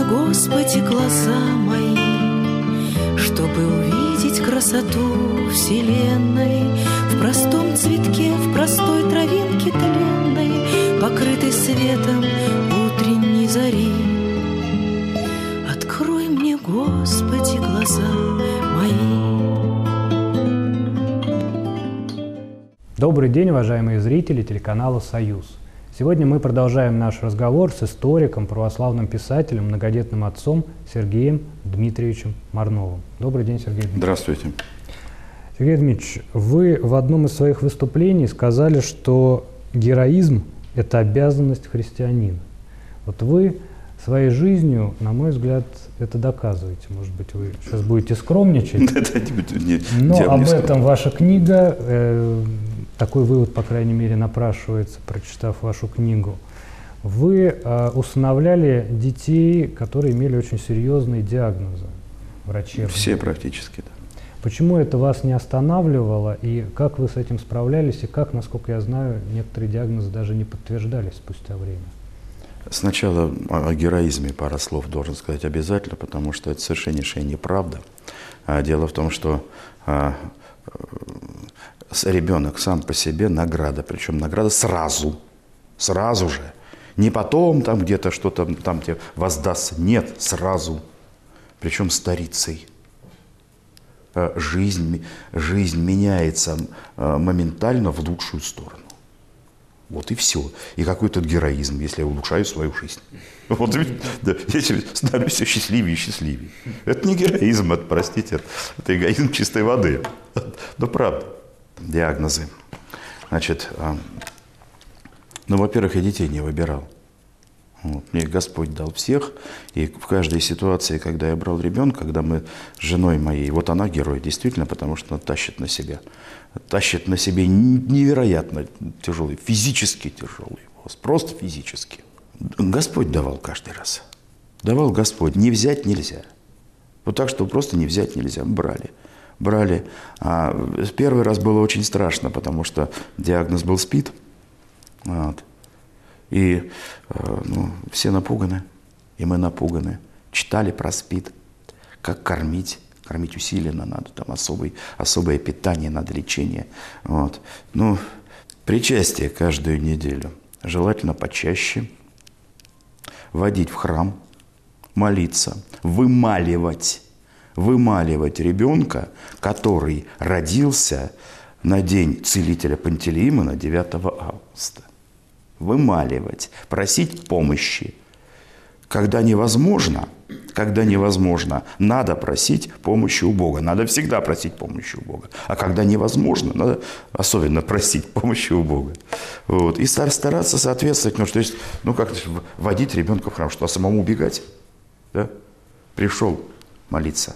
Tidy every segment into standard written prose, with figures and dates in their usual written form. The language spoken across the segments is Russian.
Господи, глаза мои, чтобы увидеть красоту вселенной в простом цветке, в простой травинке тленной, покрытой светом утренней зари. Открой мне, Господи, глаза мои. Добрый день, уважаемые зрители телеканала «Союз». Сегодня мы продолжаем наш разговор с историком, православным писателем, многодетным отцом Сергеем Дмитриевичем Марновым. Добрый день, Сергей Дмитриевич. Здравствуйте. Сергей Дмитриевич, вы в одном из своих выступлений сказали, что героизм – это обязанность христианина. Вот вы своей жизнью, на мой взгляд, это доказываете. Может быть, вы сейчас будете скромничать, но об этом ваша книга, такой вывод, по крайней мере, напрашивается, прочитав вашу книгу. Вы усыновляли детей, которые имели очень серьезные диагнозы врачебные. Все практически, да. Почему это вас не останавливало, и как вы с этим справлялись, и как, насколько я знаю, некоторые диагнозы даже не подтверждались спустя время? Сначала о героизме пара слов должен сказать обязательно, потому что это совершеннейшая неправда. Дело в том, что ребенок сам по себе награда, причем награда сразу же. Не потом там где-то что-то там тебе воздастся, нет, сразу. Причем старицей. Жизнь меняется моментально в лучшую сторону. Вот и все. И какой тут героизм, если я улучшаю свою жизнь. Вот, да, я становлюсь все счастливее и счастливее. Это не героизм, это, простите, это эгоизм чистой воды. Но правда. Диагнозы. Значит, во-первых, я детей не выбирал. Вот. Мне Господь дал всех, и в каждой ситуации, когда я брал ребенка, когда мы с женой моей, вот она герой, действительно, потому что она тащит на себе невероятно тяжелый, физически тяжелый воз, просто физически. Господь давал каждый раз. Давал Господь, не взять нельзя. Вот так, что просто не взять нельзя, брали. Первый раз было очень страшно, потому что диагноз был СПИД. Вот. И все напуганы, и мы напуганы. Читали про СПИД, как кормить усиленно надо, там особое питание, надо лечение. Вот. Причастие каждую неделю, желательно почаще, водить в храм, молиться, вымаливать ребенка, который родился на день целителя Пантелеимона, на 9 августа. Вымаливать, просить помощи. Когда невозможно, надо просить помощи у Бога. Надо всегда просить помощи у Бога. А когда невозможно, надо особенно просить помощи у Бога. Вот. И стараться соответствовать. Как водить ребенка в храм, что самому убегать? Да? Пришел молиться,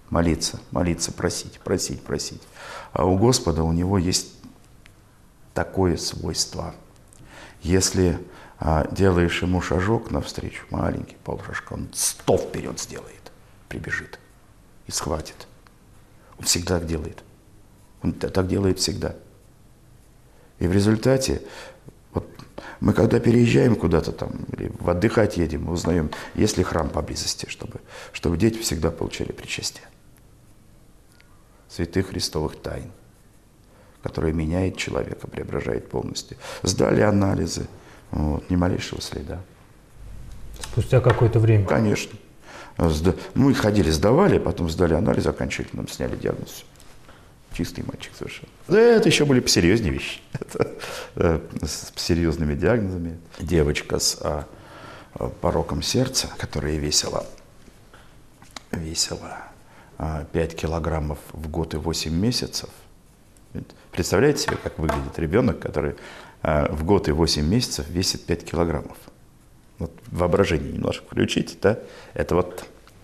просить. А у Господа, у Него есть такое свойство. Если делаешь ему шажок навстречу, маленький полшажка, он 100 вперед сделает, прибежит и схватит. Он всегда так делает. Он так делает всегда. И в результате, вот мы когда переезжаем куда-то там, или отдыхать едем, мы узнаем, есть ли храм поблизости, чтобы дети всегда получали причастие. Святых Христовых тайн, которые меняет человека, преображает полностью. Сдали анализы, ни малейшего следа. Спустя какое-то время? Конечно. Мы ходили, сдавали, потом сдали анализ, окончательно сняли диагноз. Чистый мальчик совершенно. Да, это еще были посерьезнее вещи. С серьезными диагнозами. Девочка с пороком сердца, которая весила 5 килограммов в год и 8 месяцев. Представляете себе, как выглядит ребенок, который в год и 8 месяцев весит 5 килограммов? Вот воображение немножко включите, да? Это вот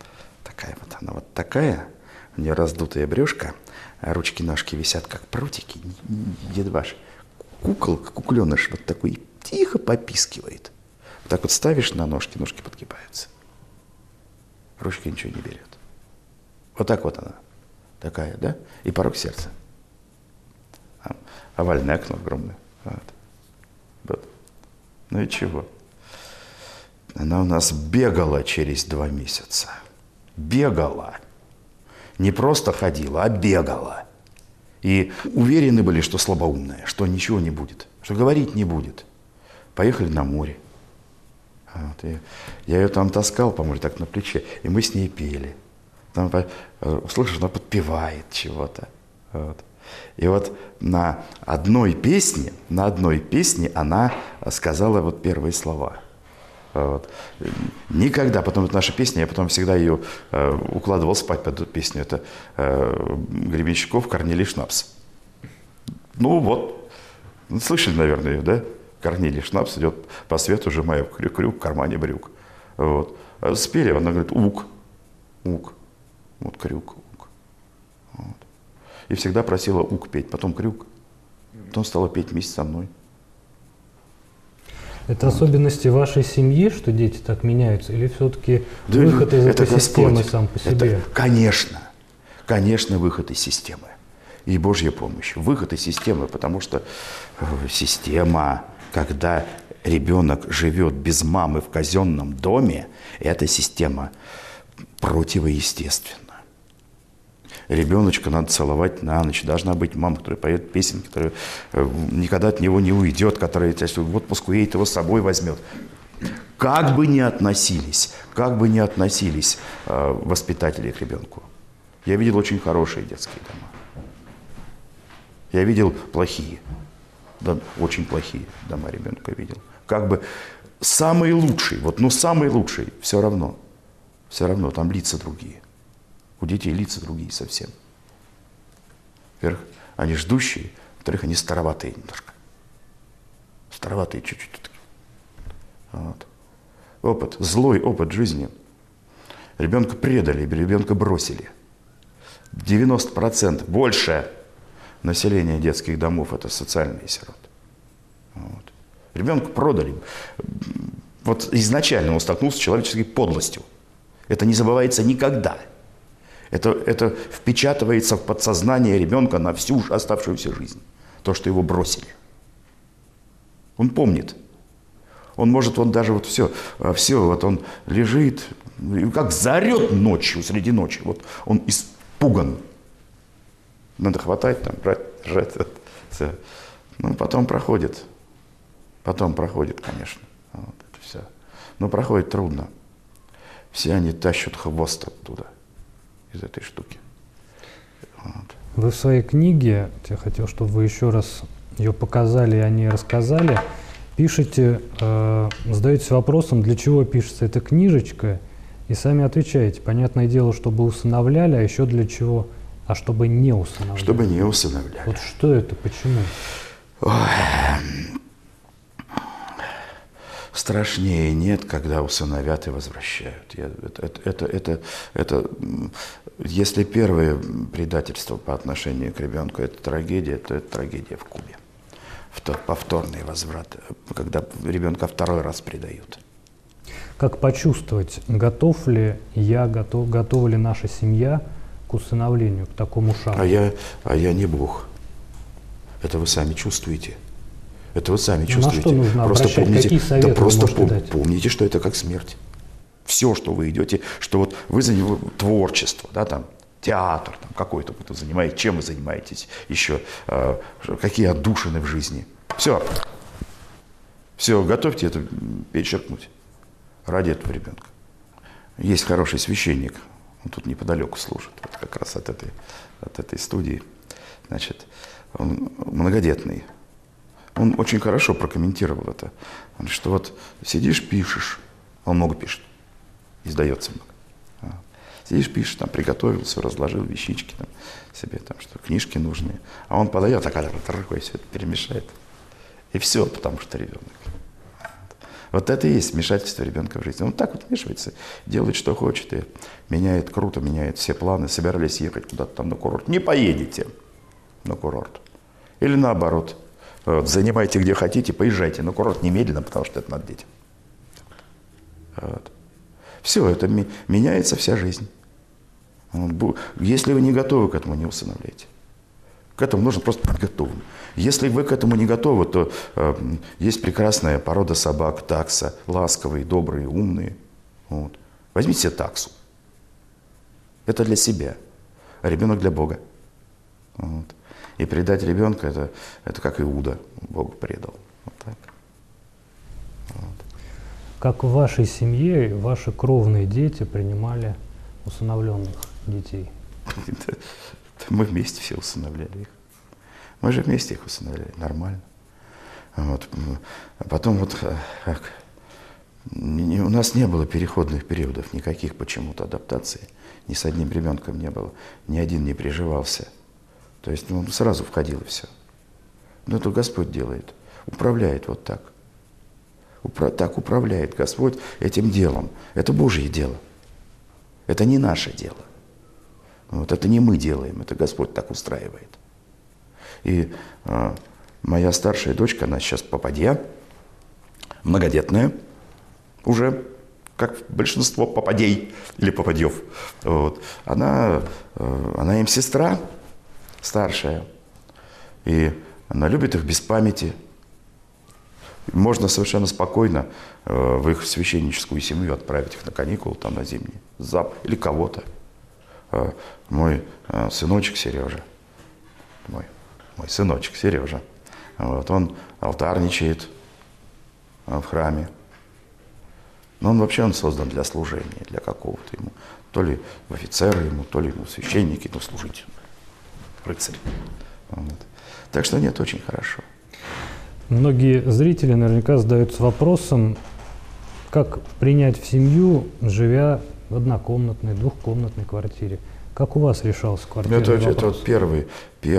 такая, у нее раздутая брюшко, ручки-ножки висят как прутики, дед ваш, кукленыш вот такой, тихо попискивает. Вот так вот ставишь на ножки подгибаются. Ручка ничего не берет. Вот так вот она, такая, да? И порок сердца. Овальное окно огромное. Вот. Ну и чего? Она у нас бегала через 2 месяца. Бегала. Не просто ходила, а бегала. И уверены были, что слабоумная, что ничего не будет, что говорить не будет. Поехали на море. Вот, я ее там таскал по морю, так на плече, и мы с ней пели. Там, услышишь, она подпевает чего-то. Вот. И вот на одной песне она сказала вот первые слова. Вот. Никогда, потом это наша песня, я потом всегда ее укладывал спать под эту песню. Это Гребенщиков, Корнилий Шнапс. Ну вот, слышали, наверное, ее, да? Корнилий Шнапс идет по свету, сжимая крюк в кармане брюк. Вот. Спели, она говорит, ук. Вот крюк, ук. Вот. И всегда просила ук петь, потом крюк. Потом стала петь вместе со мной. Это особенности вашей семьи, что дети так меняются, или все-таки выход из этой системы сам по себе? Конечно, выход из системы. И Божья помощь. Выход из системы, потому что система, когда ребенок живет без мамы в казенном доме, эта система противоестественна. Ребеночка надо целовать на ночь. Должна быть мама, которая поет песенки, которая никогда от него не уйдет, которая в отпуск уедет, его с собой возьмет. Как бы ни относились воспитатели к ребенку. Я видел очень хорошие детские дома. Я видел плохие, да, очень плохие дома ребенка видел. Как бы самый лучший, самый лучший, все равно там лица другие. У детей лица другие совсем. Во-первых, они ждущие, во-вторых, они староватые немножко. Староватые чуть-чуть. Вот. Злой опыт жизни. Ребенка предали, ребенка бросили. 90% больше населения детских домов – это социальные сироты. Вот. Ребенка продали. Вот изначально он столкнулся с человеческой подлостью. Это не забывается никогда. Это впечатывается в подсознание ребенка на всю оставшуюся жизнь. То, что его бросили. Он помнит. Он может, он даже все, вот он лежит, как заорет ночью, среди ночи. Вот он испуган. Надо хватать, там, брать, держать. Все. Ну, потом проходит, конечно. Вот это все. Но проходит трудно. Все они тащат хвост оттуда, из этой штуки. Вот. Вы в своей книге, я хотел, чтобы вы еще раз ее показали и о ней рассказали, пишете, задаетесь вопросом, для чего пишется эта книжечка, и сами отвечаете. Понятное дело, чтобы усыновляли, а еще для чего? А чтобы не усыновляли. Чтобы не усыновляли. Вот что это, почему? Ой. Страшнее нет, когда усыновят и возвращают. Если первое предательство по отношению к ребенку – это трагедия, то это трагедия в Кубе. Повторный возврат, когда ребенка второй раз предают. Как почувствовать, готов ли я, готова ли наша семья к усыновлению, к такому шагу? А я не Бог. Это вы сами чувствуете. Это вы сами чувствуете. На что нужно просто обращать? помните, Какие советы просто вы можете дать? помните, что это как смерть. Все, что вы идете, что вот вы за него творчество, да, там, театр там, какой-то вы занимаетесь, чем вы занимаетесь еще, какие отдушины в жизни. Все, готовьте это перечеркнуть ради этого ребенка. Есть хороший священник, он тут неподалеку служит, вот как раз от этой студии. Значит, он многодетный. Он очень хорошо прокомментировал это. Он, что вот сидишь, пишешь, он много пишет, издается много. Сидишь, пишешь, там, приготовил, все разложил, вещички там, себе, там, что книжки нужные. А он подает, такой все это перемешает. И все, потому что ребенок. Вот это и есть вмешательство ребенка в жизнь. Он так вот вмешивается, делает, что хочет, и меняет круто, меняет все планы. Собирались ехать куда-то там на курорт. Не поедете на курорт. Или наоборот. Вот, занимайте где хотите, поезжайте на курорт немедленно, потому что это надо детям. Вот. Все, это меняется вся жизнь. Если вы не готовы к этому, не усыновляйте. К этому нужно просто быть готовым. Если вы к этому не готовы, то есть прекрасная порода собак, такса, ласковые, добрые, умные. Вот. Возьмите себе таксу. Это для себя, а ребенок для Бога. Вот. И предать ребенка это как Иуда Богу предал. Вот так. Вот. Как в вашей семье ваши кровные дети принимали усыновленных детей? Мы вместе все усыновляли их. Мы же вместе их усыновляли, нормально. Вот. А потом вот у нас не было переходных периодов, никаких почему-то адаптаций. Ни с одним ребенком не было, ни один не приживался. То есть сразу входило все. Но это Господь делает, управляет вот так. Так управляет Господь этим делом. Это Божье дело. Это не наше дело. Вот это не мы делаем, это Господь так устраивает. И моя старшая дочка, она сейчас попадья, многодетная, уже как большинство попадей или попадьев. Вот. Она им сестра старшая, и она любит их без памяти. Можно совершенно спокойно в их священническую семью отправить их на каникулы, там на зимние, или кого-то. Мой сыночек Сережа, мой сыночек Сережа, вот, он алтарничает в храме. Но он создан для служения, для какого-то ему, то ли в офицеры ему, то ли ему в священники, но служить, рыцарь. Вот. Так что нет, очень хорошо. Многие зрители наверняка задаются вопросом, как принять в семью, живя в однокомнатной, двухкомнатной квартире. Как у вас решался квартирный вопрос? Это вот первый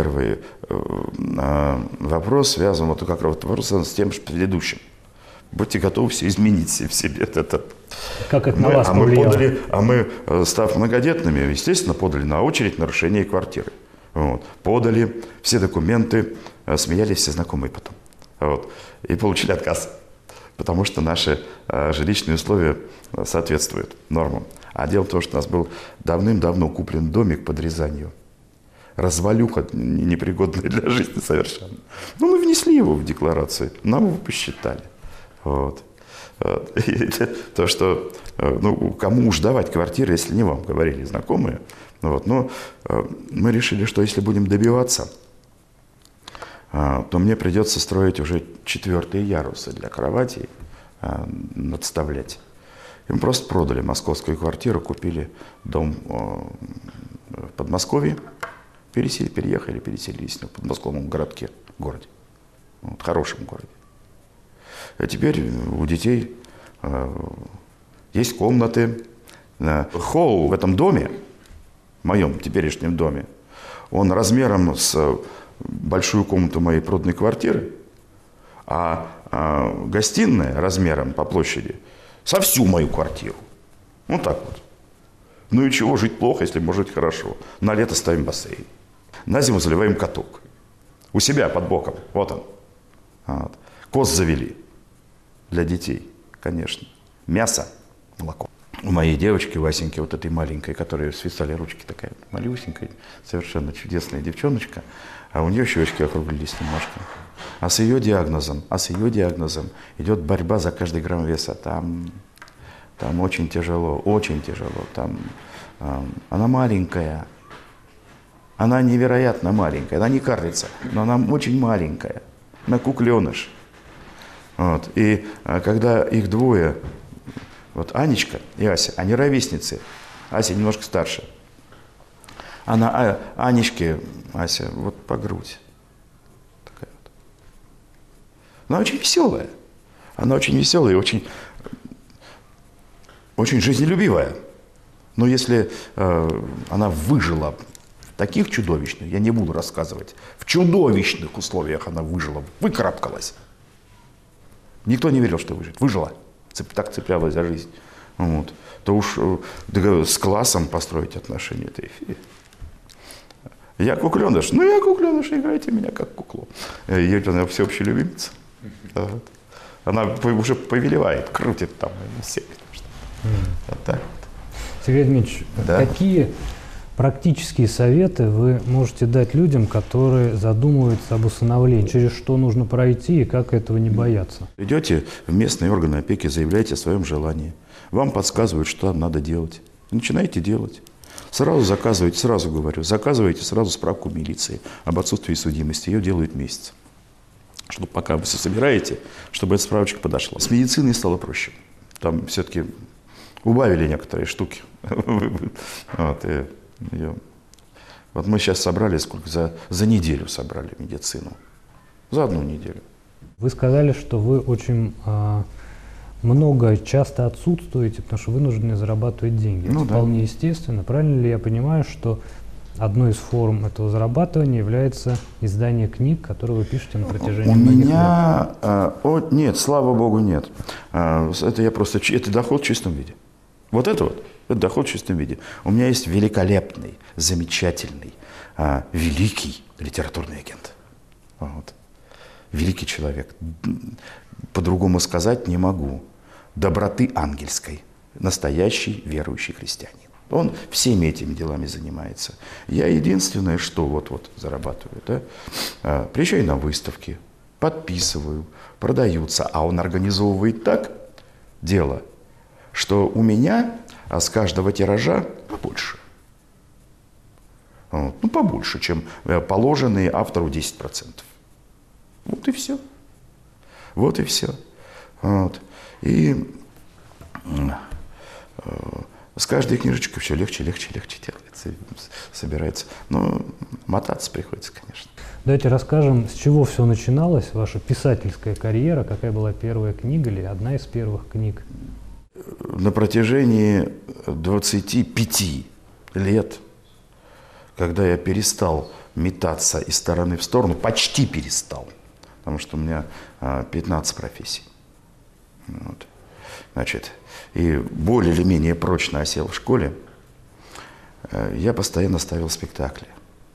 вопрос связан с тем же предыдущим. Будьте готовы все изменить в себе. Как это на вас повлияло? Мы, став многодетными, естественно, подали на очередь на решение квартиры. Вот. Подали все документы, смеялись все знакомые потом. Вот. И получили отказ, потому что наши жилищные условия соответствуют нормам. А дело в том, что у нас был давным-давно куплен домик под Рязанью. Развалюха, непригодная для жизни совершенно. Но мы внесли его в декларацию, нам его посчитали. Вот. То, что, кому уж давать квартиры, если не вам, говорили знакомые. Вот. Но мы решили, что если будем добиваться, то мне придется строить уже 4-е ярусы для кроватей, надставлять. И мы просто продали московскую квартиру, купили дом в Подмосковье, переселились в подмосковном городе, вот, хорошем городе. А теперь у детей есть комнаты. Холл в этом доме, в моем теперешнем доме, он размером с большую комнату моей проданной квартиры, а гостиная размером по площади со всю мою квартиру. Вот так вот. Ну и чего, жить плохо, если можно жить хорошо. На лето ставим бассейн. На зиму заливаем каток. У себя под боком. Вот он. Вот. Коз завели. Для детей, конечно. Мясо, молоко. У моей девочки, Васеньки, вот этой маленькой, которой свисали ручки, такая малюсенькая, совершенно чудесная девчоночка, а у нее щечки округлились немножко. А с ее диагнозом идет борьба за каждый грамм веса. Там очень тяжело, очень тяжело. Она маленькая, она невероятно маленькая, она не карлица, но она очень маленькая, она кукленыш. Вот. И когда их двое, вот Анечка и Ася, они ровесницы, Ася немножко старше. Она Анечке, Ася, вот по грудь. Такая вот. Она очень веселая. Она очень веселая и очень жизнелюбивая. Но если она выжила в таких чудовищных, я не буду рассказывать, в чудовищных условиях она выжила, выкарабкалась. Никто не верил, что выживет. Выжила. Так цеплялась за жизнь. Вот. То уж с классом построить отношения. Это я кукленыш. Ну, я кукленыш, играйте меня как куклу. Она всеобщая любимица. Вот. Она уже повелевает, крутит там всех. Вот так вот. Сергей Дмитриевич, да? какие практические советы вы можете дать людям, которые задумываются об усыновлении? Через что нужно пройти и как этого не бояться? Идете в местные органы опеки, заявляете о своем желании. Вам подсказывают, что там надо делать. Начинаете делать. Сразу заказываете, сразу говорю, заказываете сразу справку милиции об отсутствии судимости. Ее делают месяц. Чтобы пока вы все собираете, чтобы эта справочка подошла. С медициной стало проще. Там все-таки убавили некоторые штуки. Вот мы сейчас собрали, сколько за неделю собрали медицину. За одну неделю. Вы сказали, что вы очень много, часто отсутствуете, потому что вынуждены зарабатывать деньги. Это вполне естественно. Правильно ли я понимаю, что одной из форм этого зарабатывания является издание книг, которые вы пишете на протяжении многих лет? Нет, слава богу, нет. Это я просто, это доход в чистом виде. Вот это доход в чистом виде. У меня есть великолепный, замечательный, великий литературный агент. Вот. Великий человек. По-другому сказать не могу. Доброты ангельской. Настоящий верующий христианин. Он всеми этими делами занимается. Я единственное, что вот зарабатываю, да? Приезжаю на выставки, подписываю, продаются. А он организовывает так дело, что у меня с каждого тиража побольше. Вот. Ну, побольше, чем положенные автору 10%. Вот и все. Вот и все. Вот. И с каждой книжечкой все легче делается, собирается. Но мотаться приходится, конечно. Давайте расскажем, с чего все начиналось, ваша писательская карьера, какая была первая книга или одна из первых книг? На протяжении 25 лет, когда я перестал метаться из стороны в сторону, почти перестал, потому что у меня 15 профессий. Вот. Значит, и более или менее прочно осел в школе, я постоянно ставил спектакли.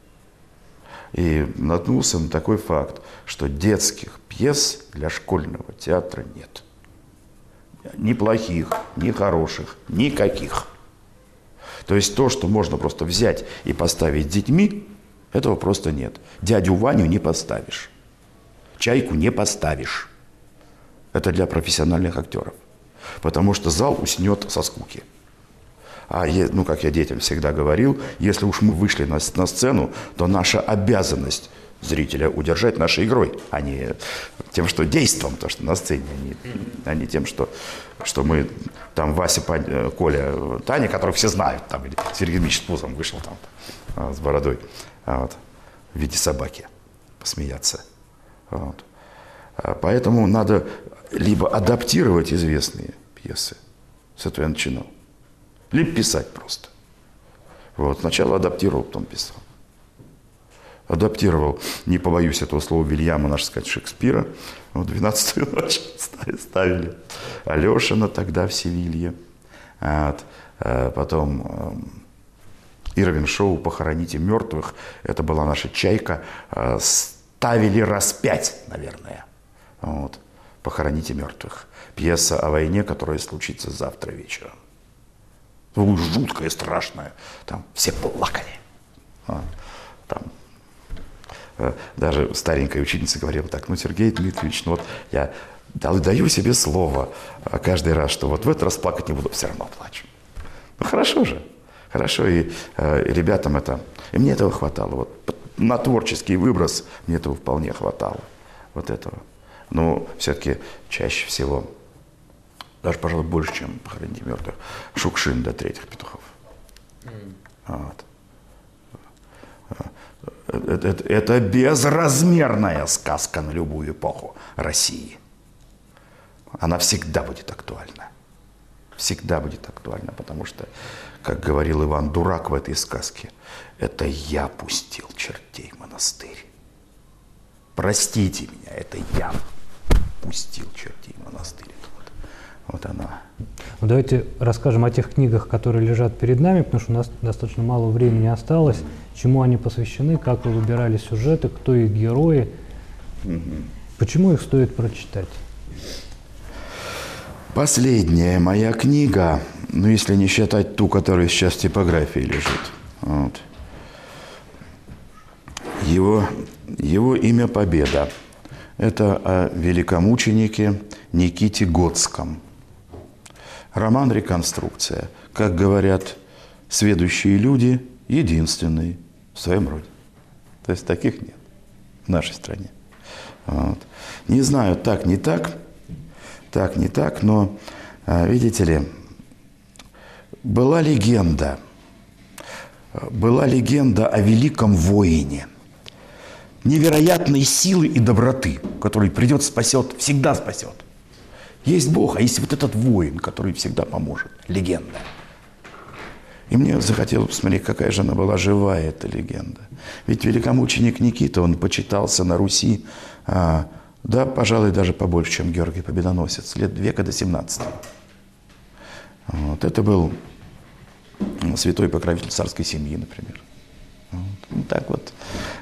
И наткнулся на такой факт, что детских пьес для школьного театра нет. Ни плохих, ни хороших, никаких. То есть то, что можно просто взять и поставить с детьми, этого просто нет. Дядю Ваню не поставишь. Чайку не поставишь. Это для профессиональных актеров. Потому что зал уснет со скуки. Ну, как я детям всегда говорил, если уж мы вышли на сцену, то наша обязанность зрителя удержать нашей игрой, а не тем, что действом, то, что на сцене, а не тем, что мы там Вася, Коля, Таня, которых все знают, там, или Сергей Дмитриевич с пузом вышел там с бородой, вот, в виде собаки посмеяться. Вот. Поэтому надо либо адаптировать известные пьесы, с этого я начинал, либо писать просто. Вот. Сначала адаптировал, потом писал. Адаптировал, не побоюсь этого слова, Вильяма, наш сказать, Шекспира. Вот 12-ю ночь ставили. Алешина тогда в Севилье. Вот. Потом Ирвин Шоу «Похороните мертвых». Это была наша «Чайка». Ставили раз 5, наверное. Вот. «Похороните мертвых». Пьеса о войне, которая случится завтра вечером. Жуткая, страшная. Там все плакали. Там даже старенькая ученица говорила так: ну, Сергей Дмитриевич, ну вот я даю себе слово каждый раз, что вот в этот раз плакать не буду, все равно плачу. Ну, хорошо же. Хорошо, и ребятам это... И мне этого хватало. Вот на творческий выброс мне этого вполне хватало. Вот этого. Но все-таки чаще всего, даже, пожалуй, больше, чем «Похороните мертвых», Шукшин до «Третьих петухов». Вот. Это безразмерная сказка на любую эпоху России. Она всегда будет актуальна. Всегда будет актуальна, потому что, как говорил Иван Дурак в этой сказке, это я пустил чертей в монастырь. Простите меня, это я пустил чертей в монастырь. Вот она. Ну, давайте расскажем о тех книгах, которые лежат перед нами, потому что у нас достаточно мало времени осталось. Чему они посвящены, как вы выбирали сюжеты, кто их герои, почему их стоит прочитать? Последняя моя книга, ну если не считать ту, которая сейчас в типографии лежит, Вот. Его имя «Победа». Это о великомученике Никите Готском. Роман «Реконструкция». Как говорят сведущие люди, единственный в своем роде. То есть таких нет в нашей стране. Вот. Не знаю, так, не так, но, видите ли, была легенда о великом воине, невероятной силы и доброты, который придет, спасет, всегда спасет. Есть Бог, а есть вот этот воин, который всегда поможет. Легенда. И мне захотелось посмотреть, какая же она была живая, эта легенда. Ведь великомученик Никита, он почитался на Руси, да, пожалуй, даже побольше, чем Георгий Победоносец, лет века до 17. Вот. Это был святой покровитель царской семьи, например. Вот так вот.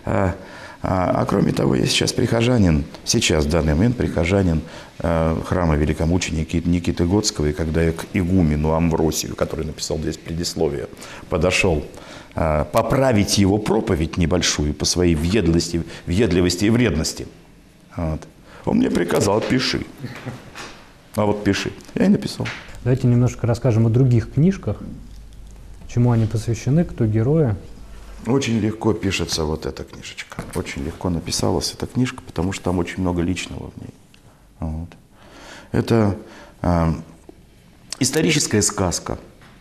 А кроме того, я сейчас прихожанин, в данный момент прихожанин храма великомученика Никиты Готского, и когда я к игумену Амвросию, который написал здесь предисловие, подошел поправить его проповедь небольшую по своей въедливости и вредности, вот, он мне приказал: пиши. А вот пиши. Я и написал. Давайте немножко расскажем о других книжках, чему они посвящены, кто герои. Очень легко пишется вот эта книжечка. Очень легко написалась эта книжка, потому что там очень много личного в ней. Вот. Это историческая сказка.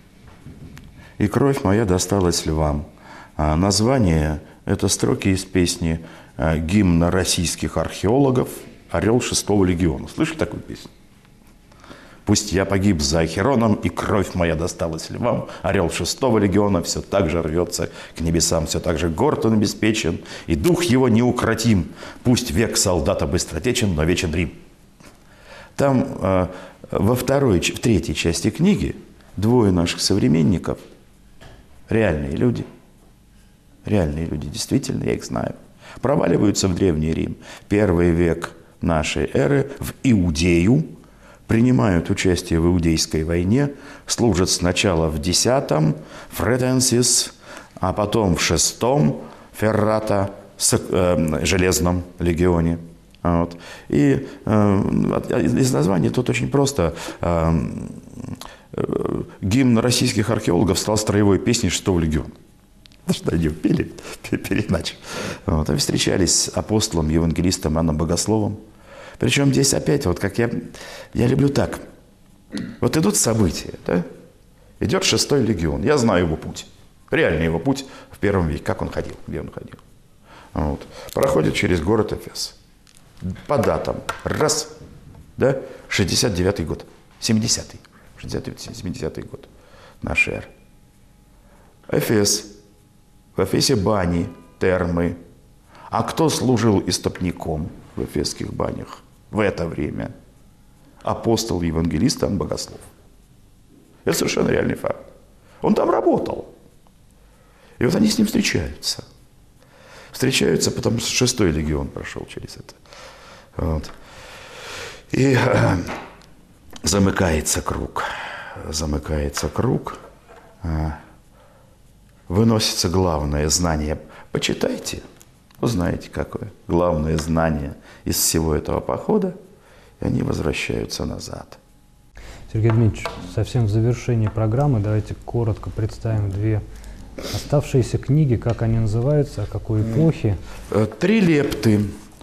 «И кровь моя досталась львам». Название – это строки из песни гимна российских археологов «Орел 6-го легиона». Слышали такую песню? «Пусть я погиб за Ахероном, и кровь моя досталась львам. Орел 6-го легиона все так же рвется к небесам, все так же горд он обеспечен, и дух его неукротим. Пусть век солдата быстротечен, но вечен Рим». Там в третьей части книги двое наших современников, реальные люди, действительно, я их знаю, проваливаются в Древний Рим, 1 век нашей эры, в Иудею, принимают участие в Иудейской войне, служат сначала в 10-м Фретенсис, а потом в 6-м Феррата, Железном легионе. Вот. И из названия тут очень просто. Гимн российских археологов стал строевой песней 6-го легиона. Что они пели иначе. Вот. И встречались с апостолом, евангелистом Иоанном Богословом. Причем здесь опять, вот как я люблю так. Вот идут события, да? Идет 6-й легион. Я знаю его путь. Реальный его путь в 1 веке. Как он ходил, где он ходил. Вот. Проходит через город Эфес. По датам. Раз. Да? 69-й год. 70-й. 70-й год нашей эры. Эфес. В Эфесе бани, термы. А кто служил истопником в эфесских банях в это время? Апостол, евангелист Иоанн Богослов. Это совершенно реальный факт. Он там работал. И вот они с ним встречаются. Встречаются, потому что 6-й легион прошел через это. Вот. И замыкается круг. Выносится главное знание. Почитайте, узнаете, какое главное знание из всего этого похода, и они возвращаются назад. Сергей Дмитриевич, совсем в завершении программы давайте коротко представим две оставшиеся книги, как они называются, о какой эпохе. 3 лепты.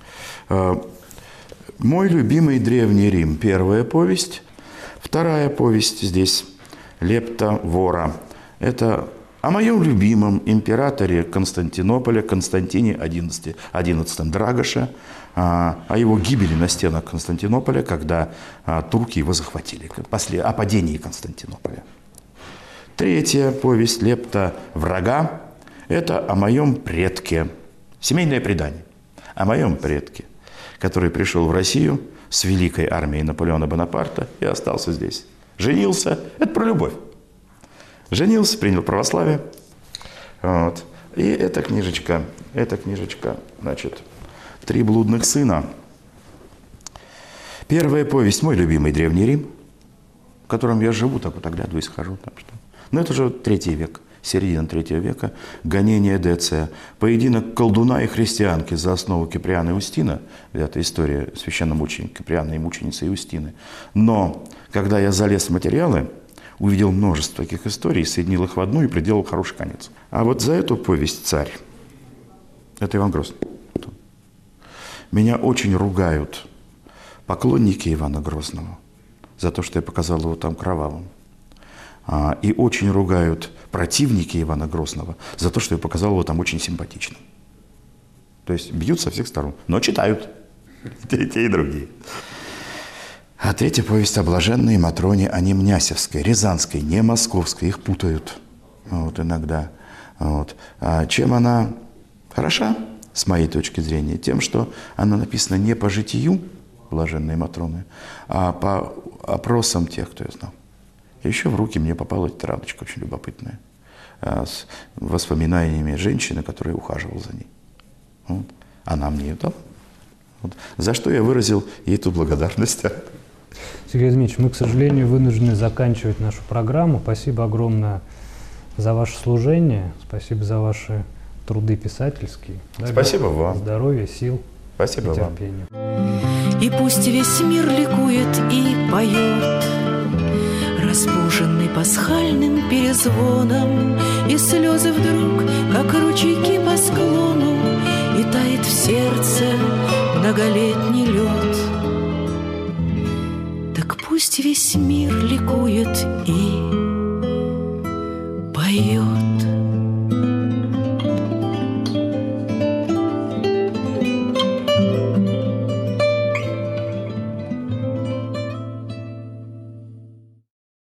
«Мой любимый Древний Рим» – первая повесть. Вторая повесть здесь – «Лепта вора». Это о моем любимом императоре Константинополя, Константине XI Драгоше, о его гибели на стенах Константинополя, когда турки его захватили, о падении Константинополя. Третья повесть «Лепта врага» – это о моем предке, семейное предание, о моем предке, который пришел в Россию с великой армией Наполеона Бонапарта и остался здесь. Женился – это про любовь. Женился, принял православие. Вот. И эта книжечка, значит, «Три блудных сына». Первая повесть «Мой любимый Древний Рим», в котором я живу, так вот оглядываюсь, хожу. Там, что. Но это уже 3 век, середина III века, гонение Деция, поединок колдуна и христианки за основу Киприана и Устина. Это история священномученика Киприана и мученицы Иустины. Но когда я залез в материалы, увидел множество таких историй, соединил их в одну и приделал хороший конец. А вот за эту повесть «Царь» – это Иван Грозный. Меня очень ругают поклонники Ивана Грозного за то, что я показал его там кровавым. И очень ругают противники Ивана Грозного за то, что я показал его там очень симпатичным. То есть бьют со всех сторон, но читают и те, и другие. А третья повесть о блаженной Матроне Анемнясевской, Рязанской, не Московской. Их путают вот, иногда. Вот. А чем она хороша, с моей точки зрения? Тем, что она написана не по житию блаженной Матроны, а по опросам тех, кто ее знал. И еще в руки мне попала тетрадочка очень любопытная с воспоминаниями женщины, которая ухаживала за ней. Вот. Она мне ее дала. Вот. За что я выразил ей ту благодарность. Сергей Дмитриевич, мы, к сожалению, вынуждены заканчивать нашу программу. Спасибо огромное за ваше служение, спасибо за ваши труды писательские. Спасибо вам. Здоровья, сил. Спасибо и терпения. И пусть весь мир ликует и поет, разбуженный пасхальным перезвоном, и слезы вдруг, как ручейки по склону, и тает в сердце многолетний лед. Так пусть весь мир ликует и